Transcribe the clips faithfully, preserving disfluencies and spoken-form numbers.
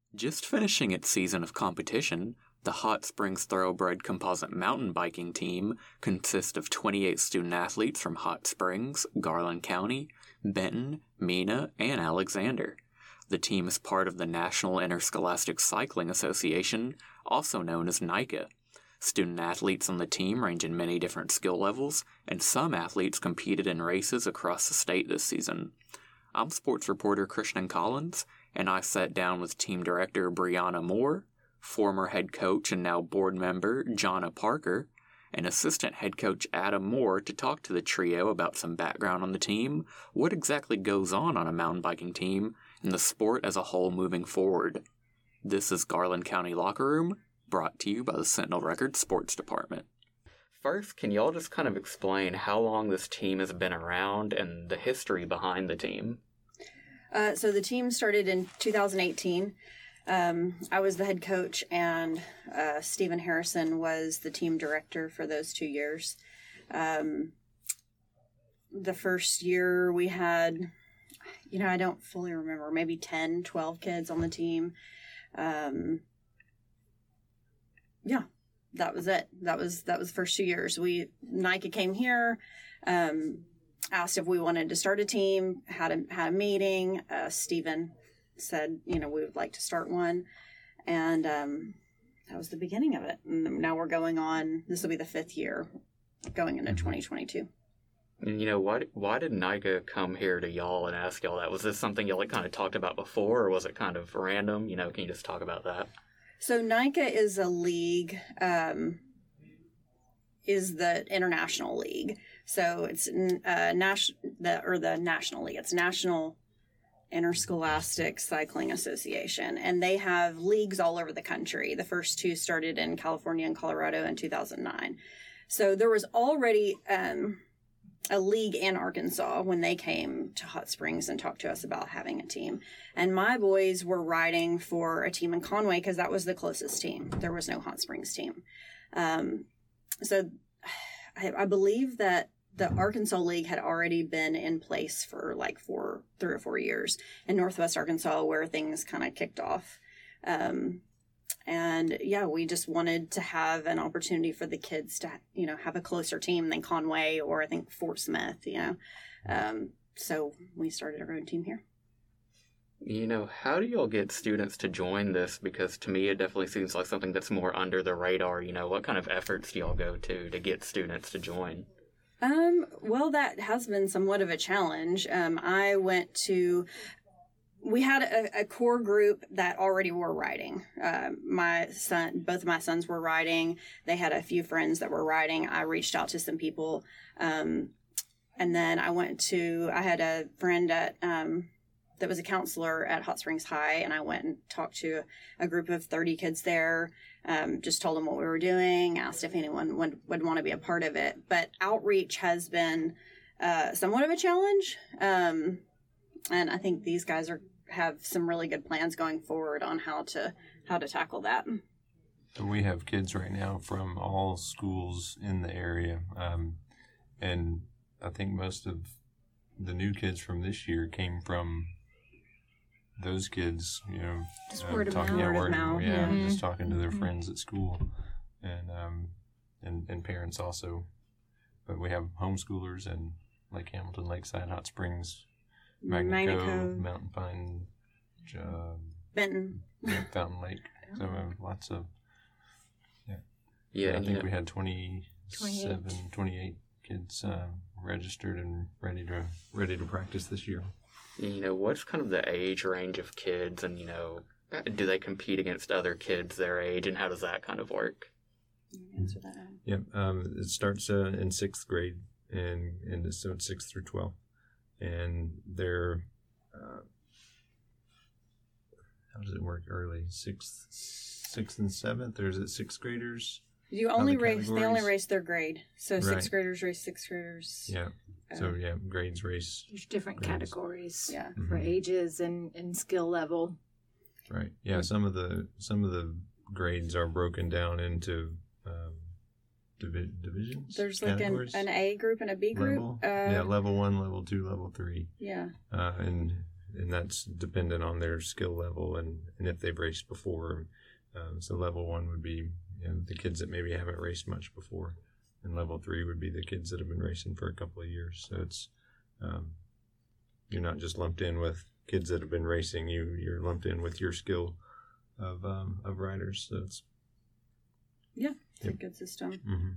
Just finishing its season of competition, the Hot Springs Thoroughbred Composite Mountain Biking Team consists of twenty-eight student athletes from Hot Springs, Garland County, Benton, Mena, and Alexander. The team is part of the National Interscholastic Cycling Association, also known as NICA. Student athletes on the team range in many different skill levels, and some athletes competed in races across the state this season. I'm sports reporter Christian Collins, and I sat down with team director Brianna Moore, former head coach and now board member Jonna Parker, and assistant head coach Adam Moore to talk to the trio about some background on the team, what exactly goes on on a mountain biking team, and the sport as a whole moving forward. This is Garland County Locker Room, brought to you by the Sentinel Records Sports Department. First, can y'all just kind of explain how long this team has been around and the history behind the team? Uh, so the team started in two thousand eighteen. Um, I was the head coach, and uh, Stephen Harrison was the team director for those two years. Um, the first year we had, you know, I don't fully remember, maybe ten, twelve kids on the team. Um, yeah, that was it. That was that was the first two years. We NICA came here, um, asked if we wanted to start a team, had a had a meeting. Uh, Stephen said, you know, we would like to start one, and um, that was the beginning of it. And now we're going on. This will be the fifth year, going into twenty twenty-two. And, you know, why why did NICA come here to y'all and ask y'all that? Was this something y'all like kind of talked about before, or was it kind of random? You know, can you just talk about that? So NICA is a league, um, is the international league. So it's uh, nas- the or the national league. It's National Interscholastic Cycling Association, and they have leagues all over the country. The first two started in California and Colorado in two thousand nine. So there was already um, a league in Arkansas when they came to Hot Springs and talked to us about having a team. And my boys were riding for a team in Conway because that was the closest team. There was no Hot Springs team. Um, so I, I believe that the Arkansas League had already been in place for like four, three or four years in Northwest Arkansas, where things kind of kicked off. Um, and yeah, we just wanted to have an opportunity for the kids to, you know, have a closer team than Conway or I think Fort Smith, you know. Um, so we started our own team here. You know, how do y'all get students to join this? Because to me, it definitely seems like something that's more under the radar. You know, what kind of efforts do y'all go to to get students to join? Um, well, that has been somewhat of a challenge. Um, I went to, we had a, a core group that already were riding. Uh, my son, both of my sons were riding. They had a few friends that were riding. I reached out to some people. Um, and then I went to, I had a friend at, um, that was a counselor at Hot Springs High, and I went and talked to a group of thirty kids there, um, just told them what we were doing, asked if anyone would, would want to be a part of it. But outreach has been uh, somewhat of a challenge, um, and I think these guys are have some really good plans going forward on how to how to tackle that. We have kids right now from all schools in the area, um, and I think most of the new kids from this year came from those kids, you know, just um, word of talking, mouth. yeah, Word of word, mouth. yeah, Mm-hmm. just talking to their mm-hmm. friends at school, and um, and and parents also. But we have homeschoolers in Lake Hamilton, Lakeside, Hot Springs, Magna, Magna Cove, Cove, Mountain Pine, uh, Benton, yeah, Fountain Lake. So uh, lots of yeah. Yeah, I think yeah. we had twenty-seven, twenty-eight, twenty-eight kids uh, registered and ready to ready to practice this year. You know, what's kind of the age range of kids, and, you know, do they compete against other kids their age, and how does that kind of work? Answer that. Yep, um, it starts uh, in sixth grade, and, and so it's sixth through twelfth. And they're, uh, how does it work early? Sixth, sixth and seventh, or is it sixth graders? You only Other race, they only categories? race their grade. So Right. sixth graders race sixth graders. Yeah, so yeah, grades race. There's different grades. categories Yeah. for Mhm. ages and, and skill level. Right. Yeah. Some of the some of the grades are broken down into um, divi- divisions. There's like an, categories, an A group and a B group. level. Uh, yeah, level one, level two, level three. Yeah. Uh, and and that's dependent on their skill level and, and if they've raced before. Um, so level one would be, you know, the kids that maybe haven't raced much before, and level three would be the kids that have been racing for a couple of years. So it's um, you're not just lumped in with kids that have been racing. You you're lumped in with your skill of um, of riders. So it's yeah, it's yep. a good system.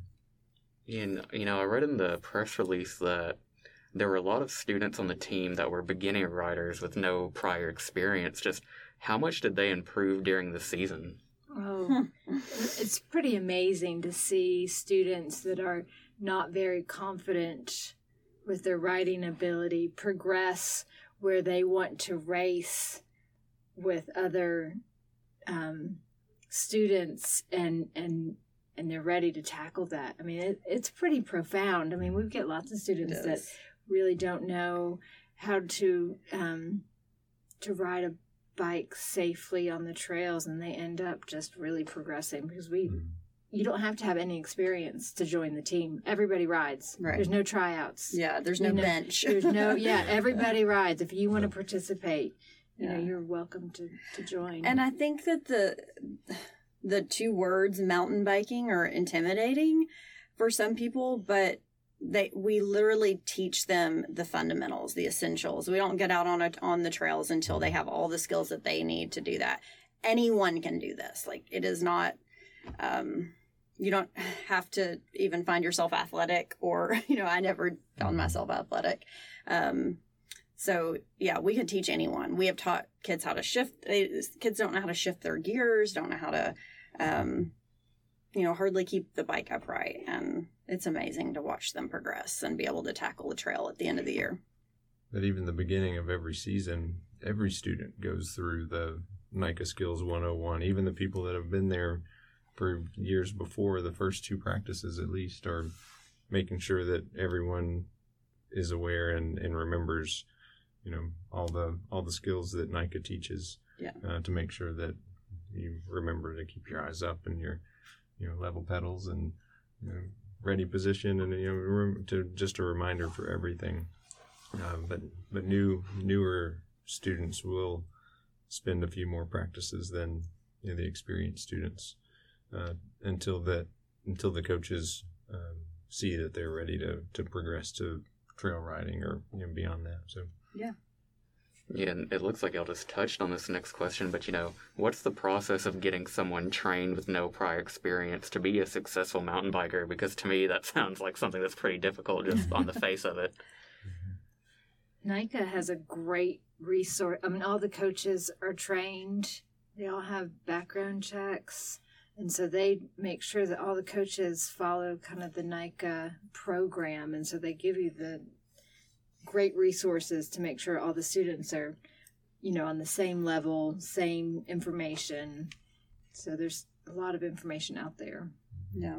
Mm-hmm. And, you know, I read in the press release that there were a lot of students on the team that were beginning riders with no prior experience. Just how much did they improve during the season? Oh, it's pretty amazing to see students that are not very confident with their riding ability progress where they want to race with other um, students and and and they're ready to tackle that. I mean, it, it's pretty profound. I mean, we get lots of students that really don't know how to um, to ride a bike safely on the trails, and they end up just really progressing because we mm. you don't have to have any experience to join the team. Everybody rides. Right. There's no tryouts. Yeah, there's no you know, bench. There's no yeah, everybody rides. If you want to participate, you yeah. know, you're welcome to, to join. And I think that the the two words mountain biking are intimidating for some people, but They we literally teach them the fundamentals, the essentials. We don't get out on a, on the trails until they have all the skills that they need to do that. Anyone can do this. Like, it is not, um, you don't have to even find yourself athletic or, you know, I never found myself athletic. Um, so yeah, we can teach anyone. We have taught kids how to shift. They, kids don't know how to shift their gears, don't know how to, um, you know, hardly keep the bike upright. And it's amazing to watch them progress and be able to tackle the trail at the end of the year. But even the beginning of every season, every student goes through the NICA Skills one oh one. Even the people that have been there for years before, the first two practices at least, are making sure that everyone is aware and, and remembers, you know, all the all the skills that NICA teaches. Yeah. Uh, to make sure that you remember to keep your eyes up and your, you know, level pedals and, you know, ready position, and, you know, to just a reminder for everything. Uh, but but new newer students will spend a few more practices than, you know, the experienced students uh, until that until the coaches um, see that they're ready to, to progress to trail riding or, you know, beyond that. So yeah. Yeah, and it looks like y'all just touched on this next question, but, you know, what's the process of getting someone trained with no prior experience to be a successful mountain biker? Because to me, that sounds like something that's pretty difficult just on the face of it. NICA has a great resource. I mean, all the coaches are trained. They all have background checks. And so they make sure that all the coaches follow kind of the NICA program. And so they give you the great resources to make sure all the students are, you know, on the same level, same information. So there's a lot of information out there. Yeah.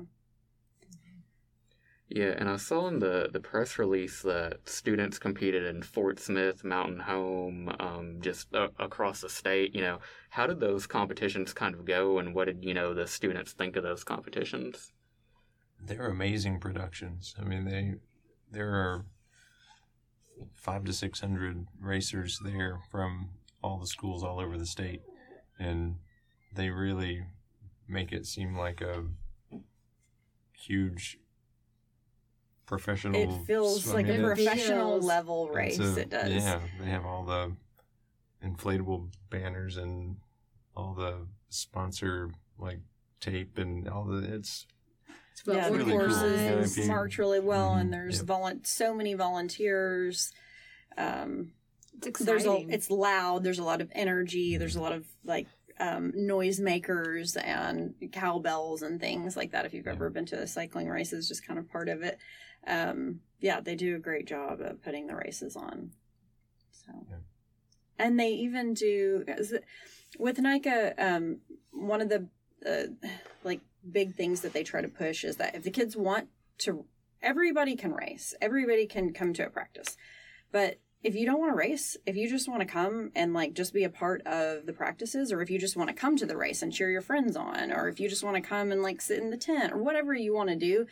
Yeah, and I saw in the, the press release that students competed in Fort Smith, Mountain Home, um, just uh, across the state. You know, how did those competitions kind of go, and what did, you know, the students think of those competitions? They're amazing productions. I mean, they there are five to six hundred racers there from all the schools all over the state, and they really make it seem like a huge professional. It feels I like mean, a it's- professional feels- level race. a- It does. Yeah, they have all the inflatable banners and all the sponsor like tape and all the it's It's well Yeah, the really cool. courses Yeah, if you- march really well, Mhm, and there's yep. volun- so many volunteers. Um, It's there's a, exciting. it's loud. There's a lot of energy. There's a lot of like um, noise makers and cowbells and things like that. If you've ever been to a cycling race, it's just kind of part of it. Um, yeah, they do a great job of putting the races on. So, Yeah. and they even do with NICA. Um, one of the uh, like big things that they try to push is that if the kids want to, everybody can race. Everybody can come to a practice, but if you don't want to race, if you just want to come and like just be a part of the practices, or if you just want to come to the race and cheer your friends on, or if you just want to come and like sit in the tent, or whatever you want to do,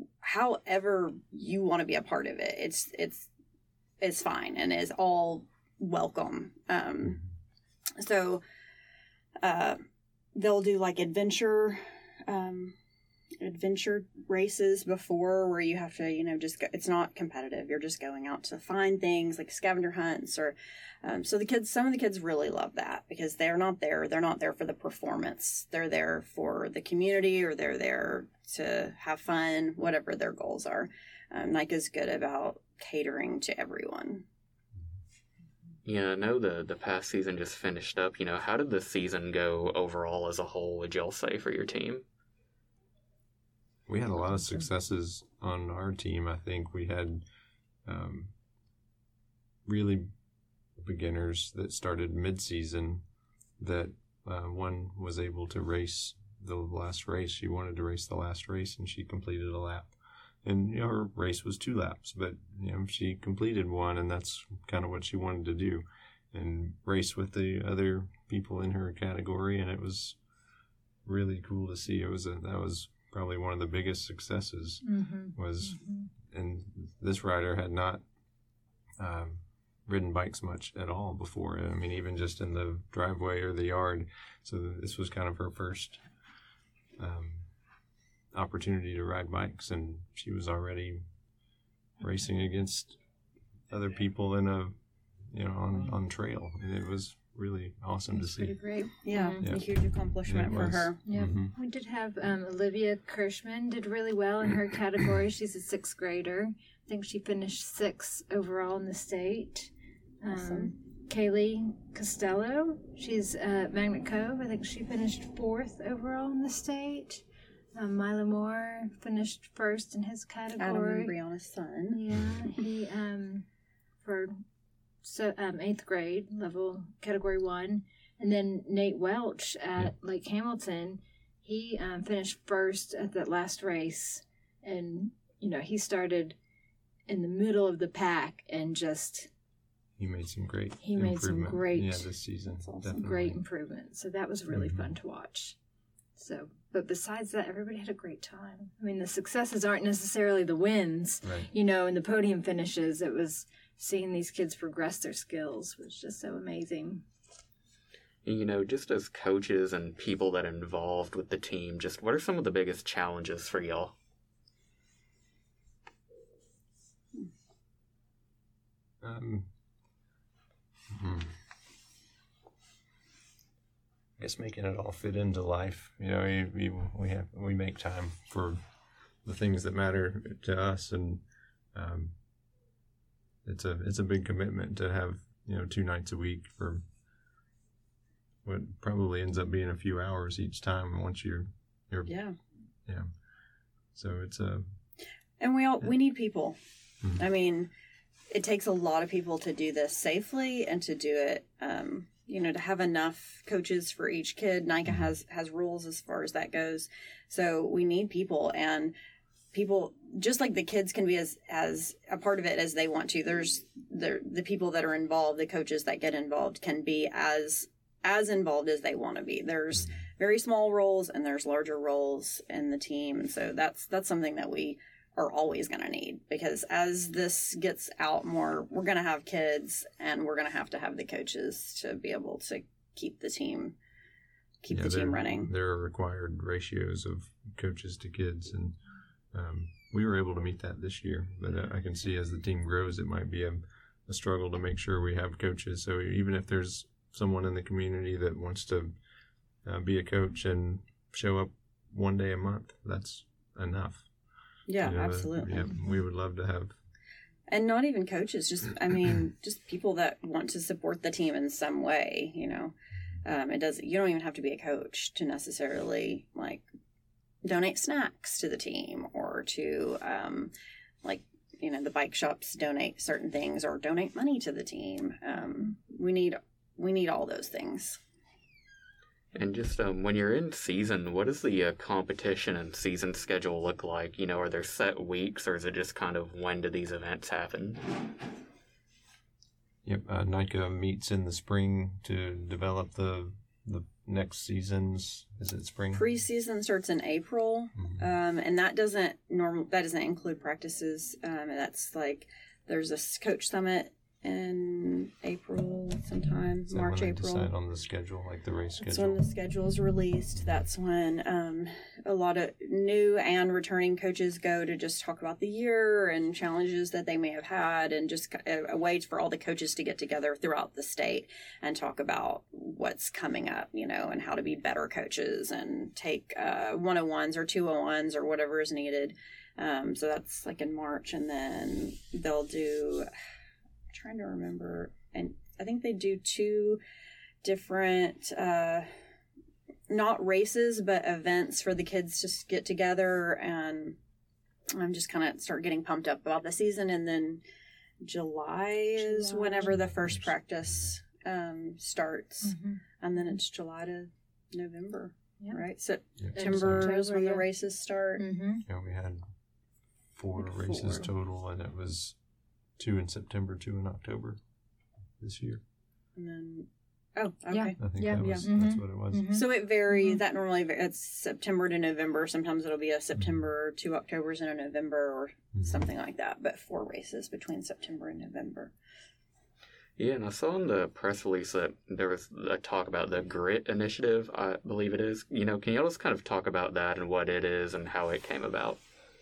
however you want to be a part of it, it's it's it's fine and is all welcome. Um, so uh, they'll do like adventure um, adventure races before, where you have to, you know, just go, it's not competitive. You're just going out to find things like scavenger hunts or um, so the kids, some of the kids really love that because they're not there. They're not there for the performance. They're there for the community, or they're there to have fun, whatever their goals are. Um, N I C A's good about catering to everyone. Yeah, I know the, the past season just finished up. You know, how did the season go overall as a whole, would y'all say, for your team? We had a lot of successes on our team. I think we had um, really beginners that started mid-season that uh, one was able to race the last race. She wanted to race the last race, and she completed a lap. And, you know, her race was two laps, but, you know, she completed one, and that's kind of what she wanted to do, and race with the other people in her category. And it was really cool to see. It was a, that was probably one of the biggest successes mm-hmm. was, mm-hmm. and this rider had not um, ridden bikes much at all before. I mean, even just in the driveway or the yard. So this was kind of her first um, opportunity to ride bikes, and she was already racing against other people in a, you know, on, on trail. And it was really awesome to see. Pretty great. Yeah, mm-hmm. a huge accomplishment for her. Yeah, mm-hmm. we did have um, Olivia Kirschman did really well in her category. She's a sixth grader. I think she finished sixth overall in the state. Um, awesome. Kaylee Costello, she's at Magnet Cove. I think she finished fourth overall in the state. Um, Milo Moore finished first in his category. Adam and Brianna's son. Yeah, he um for so um eighth grade level category one, and then Nate Welch at yeah. Lake Hamilton, he um, finished first at that last race, and you know he started in the middle of the pack and just. He made some great. He made some great. Yeah, this season. Awesome. Great improvement. So that was really mm-hmm. fun to watch. So, but besides that, everybody had a great time. I mean, the successes aren't necessarily the wins, right. you know, and the podium finishes. It was seeing these kids progress their skills was just so amazing. You know, just as coaches and people that are involved with the team, just what are some of the biggest challenges for y'all? Um. Hmm. I guess making it all fit into life. You know, we, we we have we make time for the things that matter to us, and um, it's a it's a big commitment to have, you know, two nights a week for what probably ends up being a few hours each time. Once you're you're yeah yeah. So it's a and we all yeah. we need people. Mm-hmm. I mean, it takes a lot of people to do this safely and to do it. Um, you know, to have enough coaches for each kid. N I C A has, has rules as far as that goes. So we need people, and people, just like the kids can be as, as a part of it as they want to. There's the, the people that are involved, the coaches that get involved can be as, as involved as they want to be. There's very small roles and there's larger roles in the team. And so that's, that's something that we are always going to need, because as this gets out more, we're going to have kids, and we're going to have to have the coaches to be able to keep the team keep yeah, the team running. There are required ratios of coaches to kids, and um, we were able to meet that this year. But uh, I can see as the team grows, it might be a, a struggle to make sure we have coaches. So even if there's someone in the community that wants to uh, be a coach and show up one day a month, that's enough. Yeah, you know, absolutely. Yeah, we would love to have. And not even coaches, just, I mean, just people that want to support the team in some way, you know. Um, it does, you don't even have to be a coach to necessarily, like, donate snacks to the team, or to, um, like, you know, the bike shops donate certain things, or donate money to the team. Um, we need, we need all those things. And just um, when you're in season, what does the uh, competition and season schedule look like? You know, are there set weeks, or is it just kind of when do these events happen? Yep, uh, N I C A meets in the spring to develop the the next seasons. Is it spring? Preseason starts in April, mm-hmm. um, and that doesn't normal. That doesn't include practices. Um, that's like there's a coach summit in April. sometime, Is that March, when they April. decide on the schedule, like the race That's schedule? when the schedule is released. That's when um, a lot of new and returning coaches go to just talk about the year and challenges that they may have had, and just a, a way for all the coaches to get together throughout the state and talk about what's coming up, you know, and how to be better coaches and take uh, one oh ones or two oh ones or whatever is needed. Um, so that's like in March, and then they'll do, I'm trying to remember, and I think they do two different, uh, not races, but events for the kids to get together and um, just kind of start getting pumped up about the season. And then July is July. whenever the first practice um, starts. Mm-hmm. And then it's July to November, Yeah. right? September September, is when yeah. the races start. Mm-hmm. Yeah, we had four Like races four. total, and it was two in September, two in October this year. And then, oh, okay. Yeah. I think Yeah, that yeah. was Mhm. that's what it was. Mhm. So it varies. Mhm. That normally va- it's September to November. Sometimes it'll be a September, two Octobers, and a November, or Mhm. something like that. But four races between September and November. Yeah, and I saw in the press release that there was a talk about the GRIT initiative, I believe it is. You know, can you just kind of talk about that and what it is and how it came about?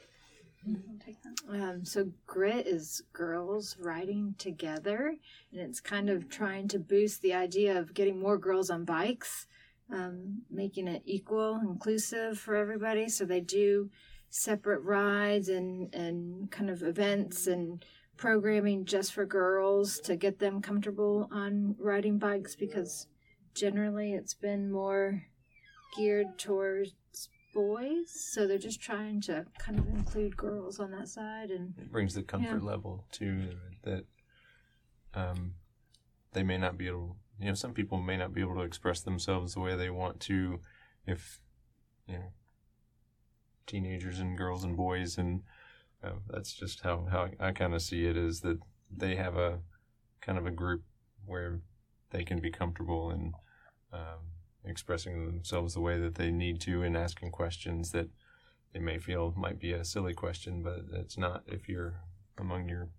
I'll take that. Um, so GRIT is girls riding together, and it's kind of trying to boost the idea of getting more girls on bikes, um, making it equal, inclusive for everybody. So they do separate rides and, and kind of events and programming just for girls to get them comfortable on riding bikes, because generally it's been more geared towards boys, so they're just trying to kind of include girls on that side. And It brings the comfort level to that. Um, they may not be able. You know, some people may not be able to express themselves the way they want to, if you know, teenagers and girls and boys, and uh, that's just how how I kind of see it, is that they have a kind of a group where they can be comfortable in um, expressing themselves the way that they need to, and asking questions that they may feel might be a silly question, but it's not if you're among your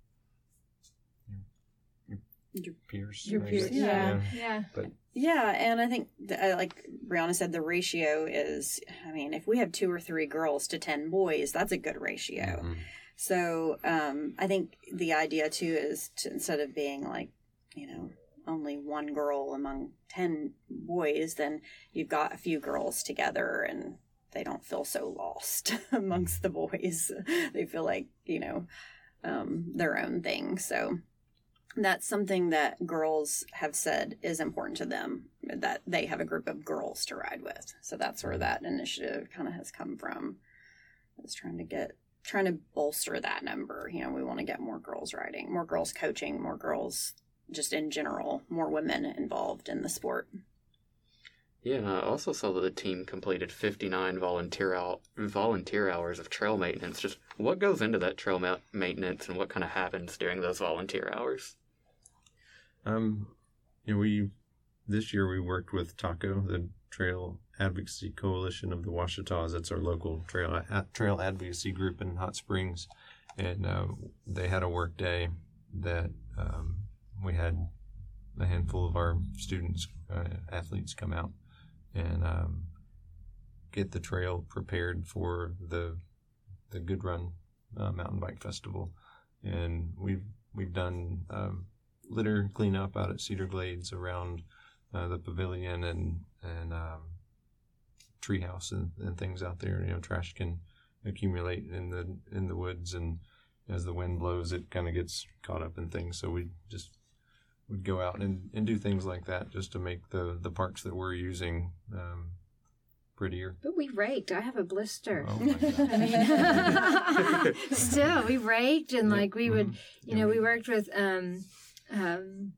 your, your peers. your I peers, guess. yeah, yeah, Yeah, and I think, th- uh, like Brianna said, the ratio is, I mean, if we have two or three girls to ten boys, that's a good ratio. Mhm. So um, I think the idea, too, is to, instead of being like, you know, only one girl among ten boys, then you've got a few girls together and they don't feel so lost amongst the boys. They feel like, you know, um, their own thing. So that's something that girls have said is important to them, that they have a group of girls to ride with. So that's where that initiative kind of has come from. Is trying to get, trying to bolster that number. You know, we want to get more girls riding, more girls coaching, more girls just in general, more women involved in the sport. Yeah, and I also saw that the team completed fifty-nine volunteer out, volunteer hours of trail maintenance. Just what goes into that trail ma- maintenance, and what kind of happens during those volunteer hours? Um, you know, we this year we worked with TACO, the Trail Advocacy Coalition of the Ouachitas. That's our local trail a, trail advocacy group in Hot Springs, and uh, they had a work day that um, we had a handful of our students, uh, athletes, come out and um, get the trail prepared for the the Good Run uh, Mountain Bike Festival, and we've we've done um, litter cleanup out at Cedar Glades around uh, the pavilion and and um, treehouse and, and things out there. You know, trash can accumulate in the in the woods, and as the wind blows, it kind of gets caught up in things. So we just would go out and, and do things like that just to make the, the parks that we're using um, prettier. but we raked. I have a blister. Oh my God. I mean, still, we raked, and Yeah, like we would, mhm. you know, we worked with um, um,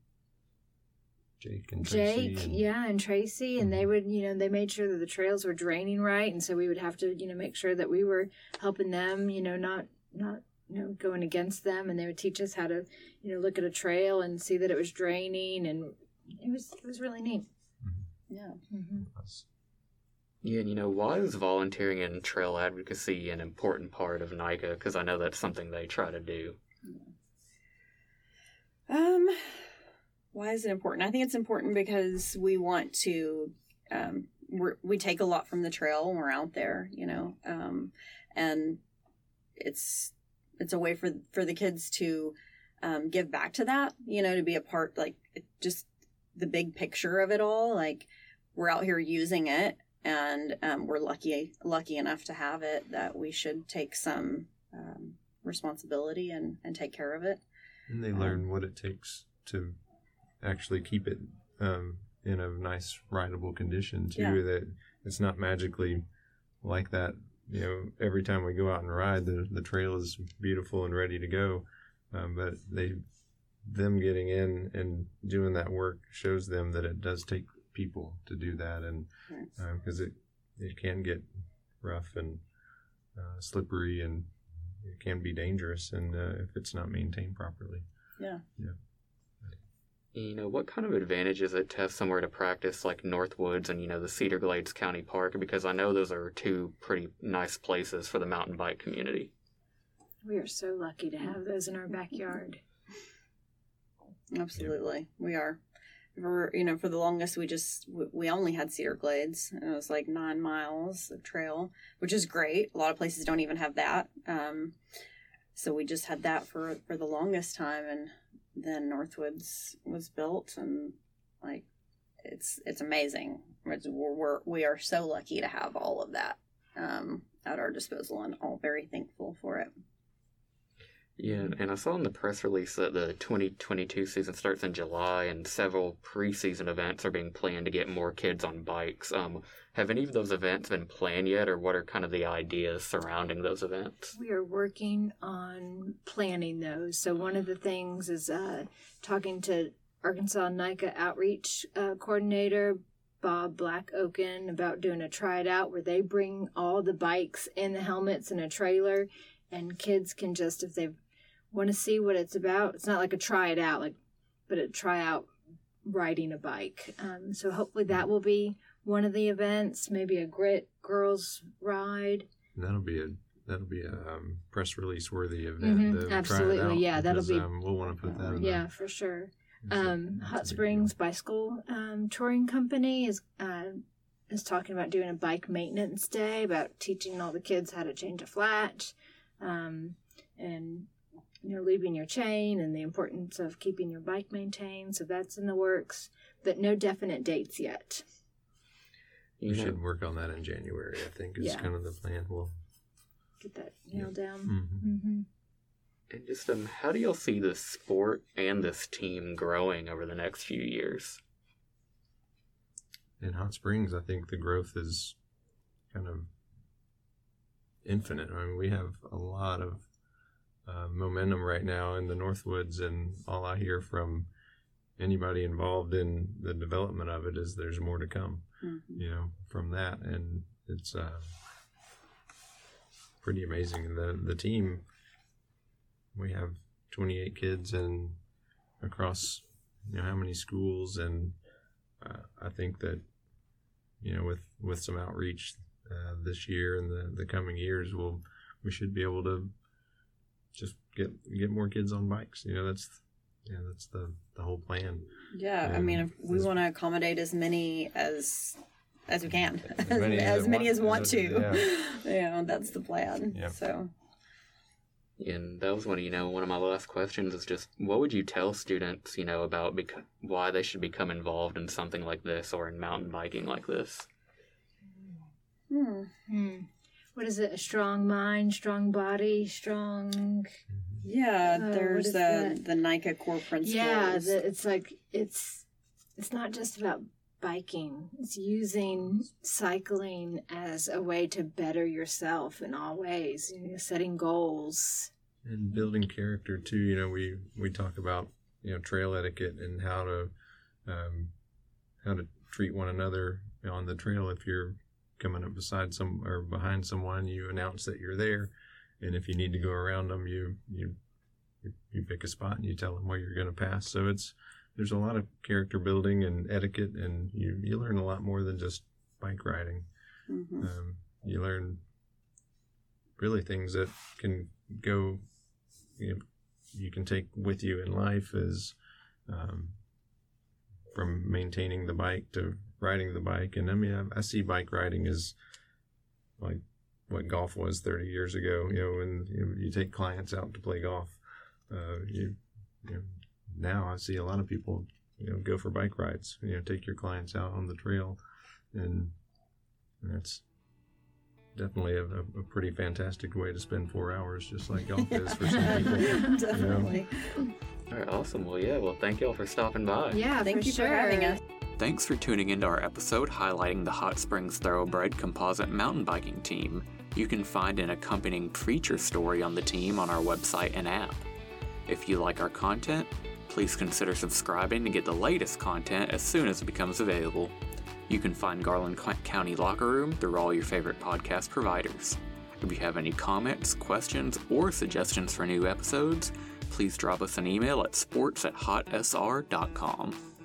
Jake and Tracy. Jake, and, yeah, and Tracy, and they Mhm. would, you know, they made sure that the trails were draining right, and so we would have to, you know, make sure that we were helping them, you know, not not you know going against them, and they would teach us how to, you know, look at a trail and see that it was draining, and it was it was really neat. Yeah. Mm-hmm. Yeah, and you know, why is volunteering in trail advocacy an important part of NICA? Because I know that's something they try to do. Um, why is it important? I think it's important because we want to, um, we're, we take a lot from the trail when we're out there, you know, um, and it's, it's a way for, for the kids to, um, give back to that, you know, to be a part, like just the big picture of it all. Like we're out here using it, and, um, we're lucky, lucky enough to have it, that we should take some, um, responsibility and, and take care of it. And they learn um, what it takes to actually keep it um, in a nice rideable condition too. Yeah. That it's not magically like that. You know, every time we go out and ride, the the trail is beautiful and ready to go. Um, but they, them getting in and doing that work shows them that it does take people to do that, and because uh, it it can get rough and uh, slippery, and it can be dangerous, and uh, if it's not maintained properly. Yeah. Yeah. You know, what kind of advantage is it to have somewhere to practice like Northwoods and, you know, the Cedar Glades County Park? Because I know those are two pretty nice places for the mountain bike community. We are so lucky to have those in our backyard. Absolutely. Yeah. We are. For, you know, for the longest, we just, we only had Cedar Glades. And it was like nine miles of trail, which is great. A lot of places don't even have that. Um, so we just had that for, for the longest time. And then Northwoods was built, and like, it's, it's amazing. It's, we're, we're, we are so lucky to have all of that, um, at our disposal, and all very thankful for it. Yeah, and I saw in the press release that the twenty twenty-two season starts in July, and several preseason events are being planned to get more kids on bikes. Um, have any of those events been planned yet, or what are kind of the ideas surrounding those events? We are working on planning those. So one of the things is uh, talking to Arkansas NICA Outreach uh, Coordinator Bob Blackoken about doing a try it out where they bring all the bikes and the helmets in a trailer, and kids can just, if they want to see what it's about, it's not like a try it out, like, but a try out riding a bike. Um, so hopefully that will be one of the events, maybe a grit girls ride. That'll be a that'll be a um, press release worthy event. Mm-hmm, absolutely, yeah, because, that'll be. Um, we'll want to put that in. Yeah, there. for sure. Um, Hot Springs Bicycle um, Touring Company is uh, is talking about doing a bike maintenance day, about teaching all the kids how to change a flat. Um, and, you know, leaving your chain and the importance of keeping your bike maintained. So that's in the works, but no definite dates yet. You we should work on that in January, I think, is yeah. kind of the plan. We'll get that nailed yeah. down. Mm-hmm. Mm-hmm. And just, um, how do y'all see this sport and this team growing over the next few years? In Hot Springs, I think the growth is kind of infinite. I mean, we have a lot of uh, momentum right now in the Northwoods, and all I hear from anybody involved in the development of it is there's more to come, mm-hmm. you know, from that. And it's uh, pretty amazing. The the team, we have twenty-eight kids and across, you know, how many schools, and uh, I think that, you know, with, with some outreach Uh, this year and the, the coming years, we'll we should be able to just get get more kids on bikes. You know, that's yeah, that's the, the whole plan. Yeah, and I mean, if we want to accommodate as many as as we can, as many as, as, many want, as want as to. Yeah. You know, that's the plan. Yep. So. And that was one of, you know, one of my last questions is just, what would you tell students, you know, about bec- why they should become involved in something like this or in mountain biking like this? Hmm. Hmm. What is it? A strong mind, strong body, strong. Yeah, uh, there's the the NICA core principles. Yeah, the, it's like it's it's not just about biking. It's using cycling as a way to better yourself in all ways. You know, setting goals and building character too. You know, we we talk about, you know, trail etiquette and how to um, how to treat one another on the trail. If you're coming up beside some or behind someone, you announce that you're there, and if you need to go around them, you you you pick a spot and you tell them where you're going to pass. So it's there's a lot of character building and etiquette, and you you learn a lot more than just bike riding. Mm-hmm. Um, you learn really things that can go you know, you can take with you in life as um, from maintaining the bike to riding the bike. And I mean, I, I see bike riding as like what golf was thirty years ago. You know, when you, know, you take clients out to play golf, uh, you, you know, now I see a lot of people, you know, go for bike rides. You know, take your clients out on the trail, and that's definitely a, a pretty fantastic way to spend four hours, just like golf is for some people. Definitely. You know? All right, awesome. Well, yeah, well, thank y'all for stopping by. Yeah, Thank for you sure. for having us. Thanks for tuning into our episode highlighting the Hot Springs Thoroughbred Composite Mountain Biking Team. You can find an accompanying feature story on the team on our website and app. If you like our content, please consider subscribing to get the latest content as soon as it becomes available. You can find Garland County Locker Room through all your favorite podcast providers. If you have any comments, questions, or suggestions for new episodes, please drop us an email at sports at hot s r dot com.